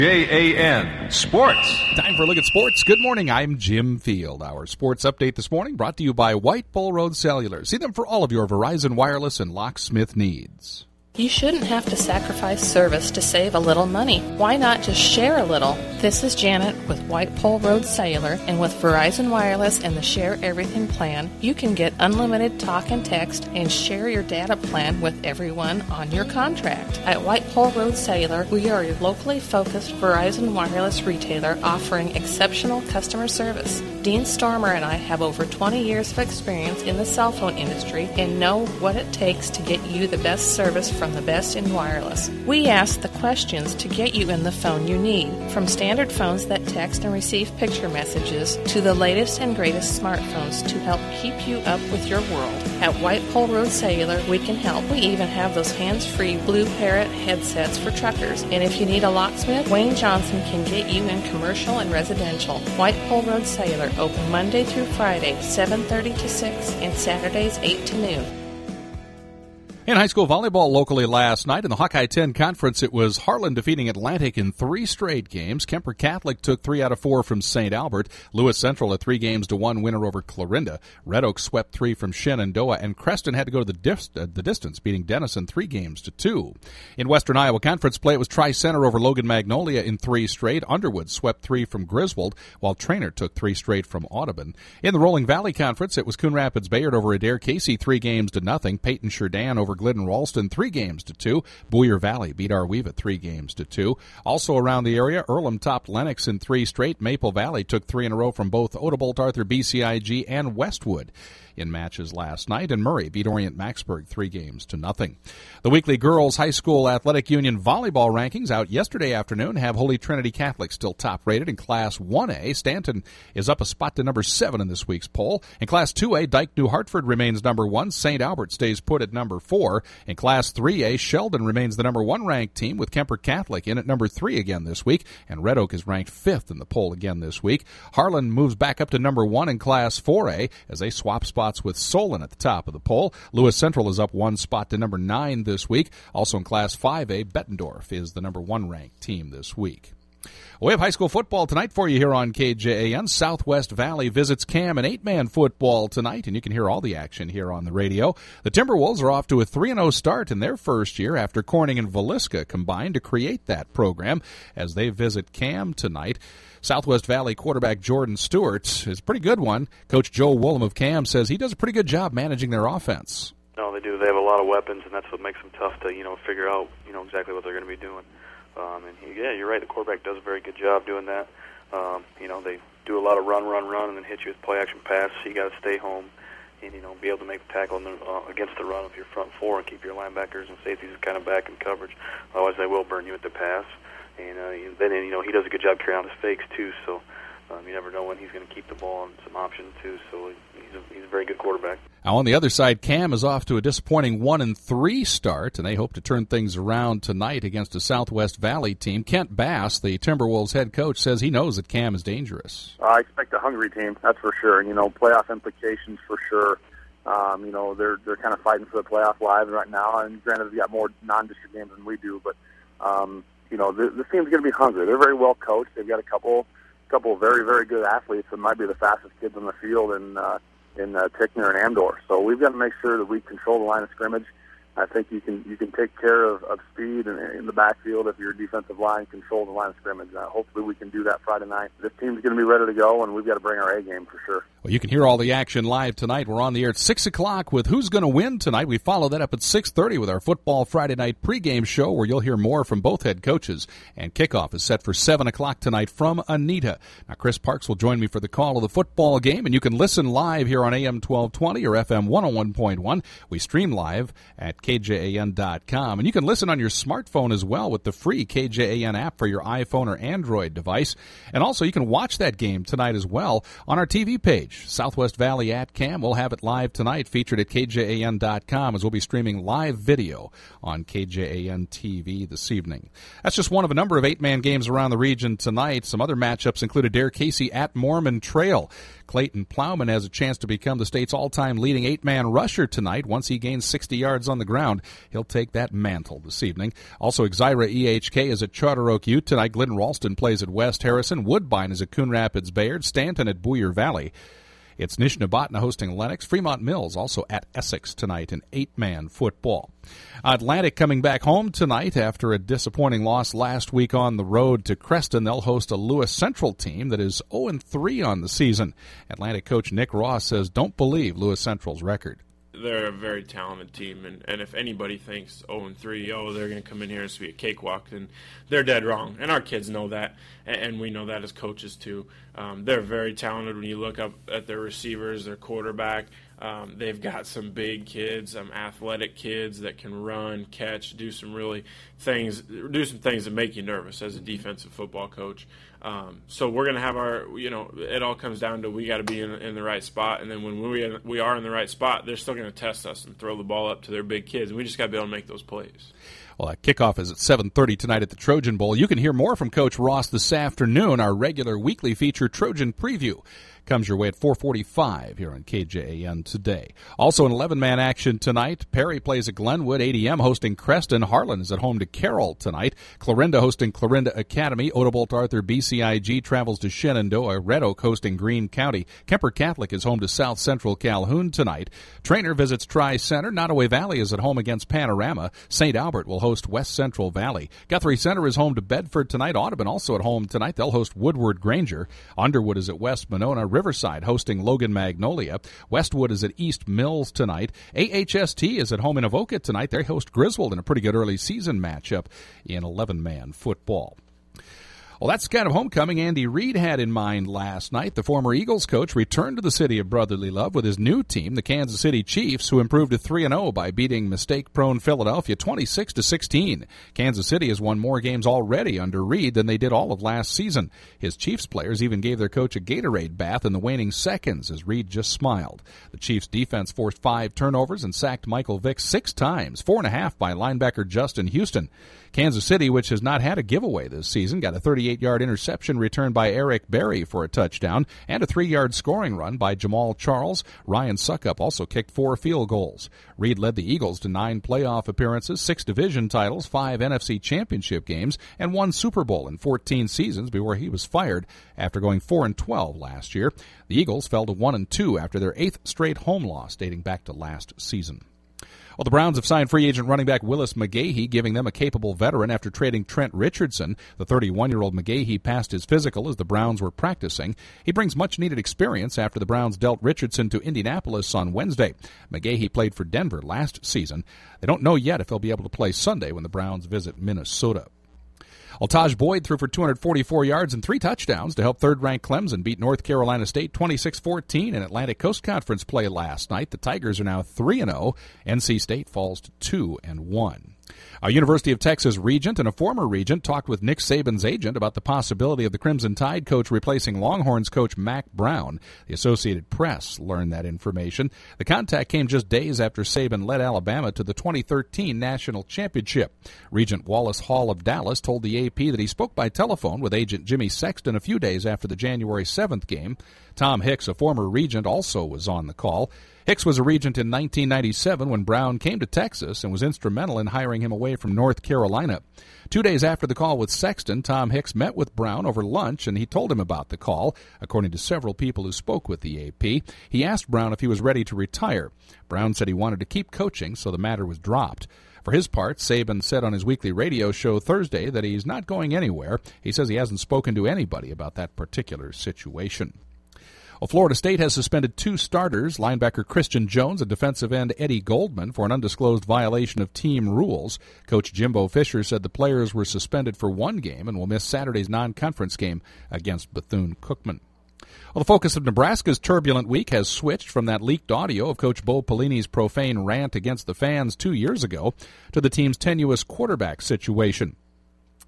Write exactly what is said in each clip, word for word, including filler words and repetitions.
J A N Sports. Time for a look at sports. Good morning, I'm Jim Field. Our sports update this morning brought to you by White Pole Road Cellular. See them for all of your Verizon wireless and locksmith needs. You shouldn't have to sacrifice service to save a little money. Why not just share a little? This is Janet with White Pole Road Cellular, and with Verizon Wireless and the Share Everything plan, you can get unlimited talk and text and share your data plan with everyone on your contract. At White Pole Road Cellular, we are a locally focused Verizon Wireless retailer offering exceptional customer service. Dean Stormer and I have over twenty years of experience in the cell phone industry and know what it takes to get you the best service from the best in wireless. We ask the questions to get you in the phone you need, from standard phones that text and receive picture messages to the latest and greatest smartphones to help keep you up with your world. At White Pole Road Cellular, we can help. We even have those hands-free Blue Parrot headsets for truckers. And if you need a locksmith, Wayne Johnson can get you in commercial and residential. White Pole Road Cellular, open Monday through Friday, seven thirty to six, and Saturdays, eight to noon. In high school volleyball locally last night in the Hawkeye ten Conference, it was Harlan defeating Atlantic in three straight games. Kemper Catholic took three out of four from Saint Albert. Lewis Central a three games to one winner over Clarinda. Red Oak swept three from Shenandoah, and Creston had to go to the, dif- uh, the distance, beating Denison three games to two. In Western Iowa Conference play, it was Tri-Center over Logan Magnolia in three straight. Underwood swept three from Griswold, while Traynor took three straight from Audubon. In the Rolling Valley Conference, it was Coon Rapids Bayard over Adair Casey three games to nothing. Peyton Sherdan over Glidden Ralston three games to two. Boyer Valley beat Arweeva three games to two. Also around the area, Earlham topped Lennox in three straight. Maple Valley took three in a row from both Odebolt, Arthur, B C I G, and Westwood in matches last night, and Murray beat Orient Maxburg three games to nothing. The weekly Girls High School Athletic Union volleyball rankings out yesterday afternoon have Holy Trinity Catholic still top-rated in Class one A. Stanton is up a spot to number seven in this week's poll. In Class two A, Dyke New Hartford remains number one. Saint Albert stays put at number four. In Class three A, Sheldon remains the number one ranked team, with Kemper Catholic in at number three again this week, and Red Oak is ranked fifth in the poll again this week. Harlan moves back up to number one in Class four A as they swap spots with Solon at the top of the poll. Lewis Central is up one spot to number nine this week. Also in Class five A, Bettendorf is the number one ranked team this week. We have high school football tonight for you here on K J A N. Southwest Valley visits Cam in eight-man football tonight, and you can hear all the action here on the radio. The Timberwolves are off to a three and oh start in their first year after Corning and Villisca combined to create that program as they visit Cam tonight. Southwest Valley quarterback Jordan Stewart is a pretty good one. Coach Joe Woolham of Cam says he does a pretty good job managing their offense. No, they do. They have a lot of weapons, and that's what makes them tough to, you know, figure out, you know, exactly what they're going to be doing. Um, and he, yeah, you're right. The quarterback does a very good job doing that. Um, you know, they do a lot of run, run, run, and then hit you with play-action pass. So you got to stay home and, you know, be able to make the tackle in the, uh, against the run of your front four and keep your linebackers and safeties kind of back in coverage. Otherwise, they will burn you at the pass. And uh, then, you know, he does a good job carrying out his fakes, too. So um, you never know when he's going to keep the ball and some options, too. So he's a, he's a very good quarterback. Now, on the other side, Cam is off to a disappointing one and three start, and they hope to turn things around tonight against a Southwest Valley team. Kent Bass, the Timberwolves head coach, says he knows that Cam is dangerous. Uh, I expect a hungry team, that's for sure. You know, playoff implications for sure. Um, you know, they're they're kind of fighting for the playoff lives right now, and granted, they've got more non-district games than we do, but um, you know, this, this team's going to be hungry. They're very well coached. They've got a couple, couple of very, very good athletes that might be the fastest kids on the field, and uh, in uh, Tickner and Amdor. So we've got to make sure that we control the line of scrimmage. I think you can you can take care of, of speed in, in the backfield if your defensive line controls the line of scrimmage. Uh, hopefully we can do that Friday night. This team's going to be ready to go, and we've got to bring our A game for sure. Well, you can hear all the action live tonight. We're on the air at six o'clock with Who's Going to Win Tonight. We follow that up at six thirty with our Football Friday Night pregame show, where you'll hear more from both head coaches. And kickoff is set for seven o'clock tonight from Anita. Now, Chris Parks will join me for the call of the football game, and you can listen live here on A M twelve twenty or F M one oh one point one. We stream live at K J A N dot com. And you can listen on your smartphone as well with the free K J A N app for your iPhone or Android device. And also, you can watch that game tonight as well on our T V page. Southwest Valley at Cam. We'll have it live tonight, featured at K J A N dot com, as we'll be streaming live video on K J A N T V this evening. That's just one of a number of eight-man games around the region tonight. Some other matchups include Adair Casey at Mormon Trail. Clayton Plowman has a chance to become the state's all-time leading eight-man rusher tonight. Once he gains sixty yards on the ground, he'll take that mantle this evening. Also, Exira E H K is at Charter Oak Ute tonight. Glidden Ralston plays at West Harrison. Woodbine is at Coon Rapids Bayard. Stanton at Boyer Valley. It's Nishnabotna hosting Lennox. Fremont Mills also at Essex tonight in eight-man football. Atlantic coming back home tonight after a disappointing loss last week on the road to Creston. They'll host a Lewis Central team that is oh and three on the season. Atlantic coach Nick Ross says don't believe Lewis Central's record. They're a very talented team, and, and if anybody thinks oh and three, oh, they're going to come in here and be a cakewalk, then they're dead wrong. And our kids know that, and, and we know that as coaches too. Um, they're very talented when you look up at their receivers, their quarterback. Um, they've got some big kids, some athletic kids that can run, catch, do some really things, do some things that make you nervous as a defensive football coach. Um, so we're going to have our, you know, it all comes down to we got to be in, in the right spot, and then when we we are in the right spot, they're still going to test us and throw the ball up to their big kids, and we just got to be able to make those plays. Well, that kickoff is at seven thirty tonight at the Trojan Bowl. You can hear more from Coach Ross this afternoon. Our regular weekly feature, Trojan Preview, comes your way at four forty-five here on K J A N today. Also in eleven-man action tonight, Perry plays at Glenwood, A D M hosting Creston, Harlan is at home to Carroll tonight, Clarinda hosting Clarinda Academy, Odobolt Arthur B C I G travels to Shenandoah, Red Oak hosting Greene County, Kemper Catholic is home to South Central Calhoun tonight, Trainer visits Tri-Center, Nottoway Valley is at home against Panorama, Saint Albert will host West Central Valley, Guthrie Center is home to Bedford tonight, Audubon also at home tonight, they'll host Woodward Granger, Underwood is at West Monona, Riverside hosting Logan Magnolia. Westwood is at East Mills tonight. A H S T is at home in Avoca tonight. They host Griswold in a pretty good early season matchup in eleven-man football. Well, that's the kind of homecoming Andy Reid had in mind last night. The former Eagles coach returned to the city of brotherly love with his new team, the Kansas City Chiefs, who improved to three and oh by beating mistake-prone Philadelphia twenty-six to sixteen. Kansas City has won more games already under Reid than they did all of last season. His Chiefs players even gave their coach a Gatorade bath in the waning seconds as Reid just smiled. The Chiefs defense forced five turnovers and sacked Michael Vick six times, four and a half by linebacker Justin Houston. Kansas City, which has not had a giveaway this season, got a thirty-eight-yard interception returned by Eric Berry for a touchdown and a three-yard scoring run by Jamal Charles. Ryan Suckup also kicked four field goals. Reid led the Eagles to nine playoff appearances, six division titles, five N F C championship games, and one Super Bowl in fourteen seasons before he was fired after going four and twelve last year. The Eagles fell to one and two after their eighth straight home loss dating back to last season. Well, the Browns have signed free agent running back Willis McGahee, giving them a capable veteran after trading Trent Richardson. The thirty-one-year-old McGahee passed his physical as the Browns were practicing. He brings much-needed experience after the Browns dealt Richardson to Indianapolis on Wednesday. McGahee played for Denver last season. They don't know yet if he'll be able to play Sunday when the Browns visit Minnesota. Well, Taj Boyd threw for two hundred forty-four yards and three touchdowns to help third-ranked Clemson beat North Carolina State twenty-six fourteen in Atlantic Coast Conference play last night. The Tigers are now three and oh. N C State falls to two and one. A University of Texas regent and a former regent talked with Nick Saban's agent about the possibility of the Crimson Tide coach replacing Longhorns coach Mack Brown. The Associated Press learned that information. The contact came just days after Saban led Alabama to the twenty thirteen National Championship. Regent Wallace Hall of Dallas told the A P that he spoke by telephone with agent Jimmy Sexton a few days after the January seventh game. Tom Hicks, a former regent, also was on the call. Hicks was a regent in nineteen ninety-seven when Brown came to Texas and was instrumental in hiring him away from North Carolina. Two days after the call with Sexton, Tom Hicks met with Brown over lunch, and he told him about the call. According to several people who spoke with the A P, he asked Brown if he was ready to retire. Brown said he wanted to keep coaching, so the matter was dropped. For his part, Saban said on his weekly radio show Thursday that he's not going anywhere. He says he hasn't spoken to anybody about that particular situation. Well, Florida State has suspended two starters, linebacker Christian Jones and defensive end Eddie Goldman, for an undisclosed violation of team rules. Coach Jimbo Fisher said the players were suspended for one game and will miss Saturday's non-conference game against Bethune-Cookman. Well, the focus of Nebraska's turbulent week has switched from that leaked audio of Coach Bo Pelini's profane rant against the fans two years ago to the team's tenuous quarterback situation.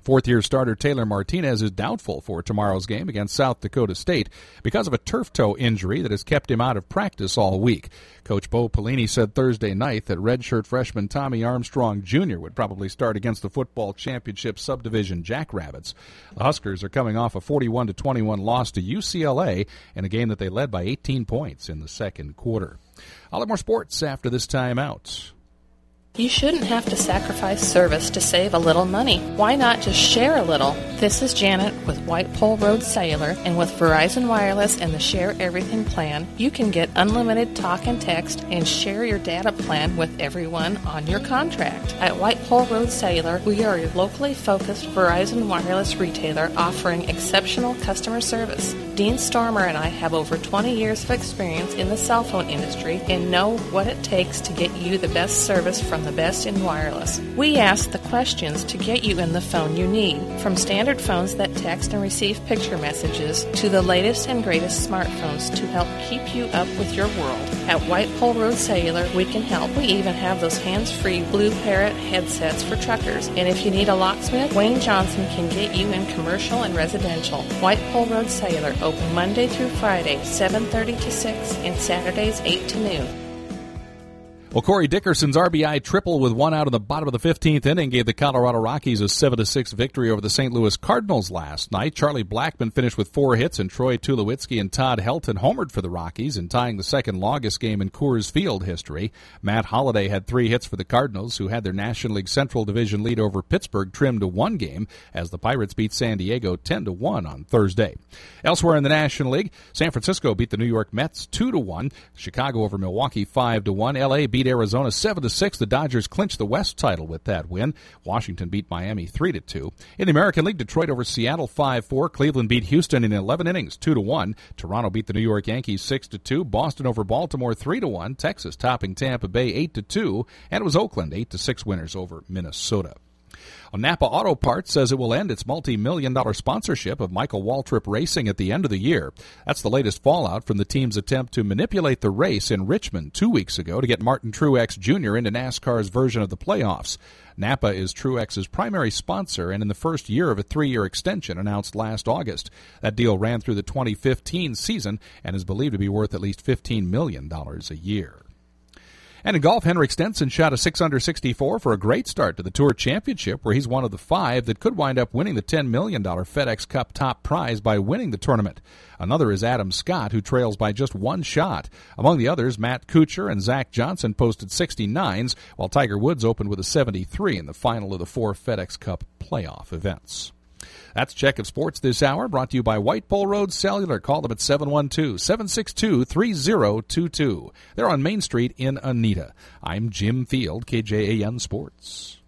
Fourth-year starter Taylor Martinez is doubtful for tomorrow's game against South Dakota State because of a turf toe injury that has kept him out of practice all week. Coach Bo Pelini said Thursday night that redshirt freshman Tommy Armstrong Junior would probably start against the football championship subdivision Jackrabbits. The Huskers are coming off a forty-one to twenty-one loss to U C L A in a game that they led by eighteen points in the second quarter. I'll have more sports after this timeout. You shouldn't have to sacrifice service to save a little money. Why not just share a little? This is Janet with White Pole Road Cellular, and with Verizon Wireless and the Share Everything plan, you can get unlimited talk and text and share your data plan with everyone on your contract. At White Pole Road Cellular, we are a locally focused Verizon Wireless retailer offering exceptional customer service. Dean Stormer and I have over twenty years of experience in the cell phone industry and know what it takes to get you the best service from the best in wireless. We ask the questions to get you in the phone you need, from standard phones that text and receive picture messages to the latest and greatest smartphones to help keep you up with your world. At White Pole Road Cellular, we can help. We even have those hands-free Blue Parrot headsets for truckers. And if you need a locksmith, Wayne Johnson can get you in commercial and residential. White Pole Road Cellular, open Monday through Friday, seven thirty to six, and Saturdays, eight to noon. Well, Corey Dickerson's R B I triple with one out in the bottom of the fifteenth inning gave the Colorado Rockies a seven to six victory over the Saint Louis Cardinals last night. Charlie Blackmon finished with four hits, and Troy Tulowitzki and Todd Helton homered for the Rockies in tying the second longest game in Coors Field history. Matt Holliday had three hits for the Cardinals, who had their National League Central Division lead over Pittsburgh trimmed to one game as the Pirates beat San Diego ten to one on Thursday. Elsewhere in the National League, San Francisco beat the New York Mets two to one. Chicago over Milwaukee five to one. L A beat Arizona seven to six. The Dodgers clinched the West title with that win. Washington beat Miami three to two. In the American League, Detroit over Seattle five four. Cleveland beat Houston in eleven innings two to one. Toronto beat the New York Yankees six to two. Boston over Baltimore three to one. Texas topping Tampa Bay eight to two. And it was Oakland eight to six winners over Minnesota. Well, Napa Auto Parts says it will end its multi-million dollar sponsorship of Michael Waltrip Racing at the end of the year. That's the latest fallout from the team's attempt to manipulate the race in Richmond two weeks ago to get Martin Truex Junior into NASCAR's version of the playoffs. Napa is Truex's primary sponsor, and in the first year of a three-year extension announced last August. That deal ran through the twenty fifteen season and is believed to be worth at least fifteen million dollars a year. And in golf, Henrik Stenson shot a six under sixty-four for a great start to the Tour Championship, where he's one of the five that could wind up winning the ten million dollars FedEx Cup top prize by winning the tournament. Another is Adam Scott, who trails by just one shot. Among the others, Matt Kuchar and Zach Johnson posted sixty-nines, while Tiger Woods opened with a seventy-three in the final of the four FedEx Cup playoff events. That's Check of Sports this hour, brought to you by White Pole Road Cellular. Call them at seven one two, seven six two, three zero two two. They're on Main Street in Anita. I'm Jim Field, K J A N Sports.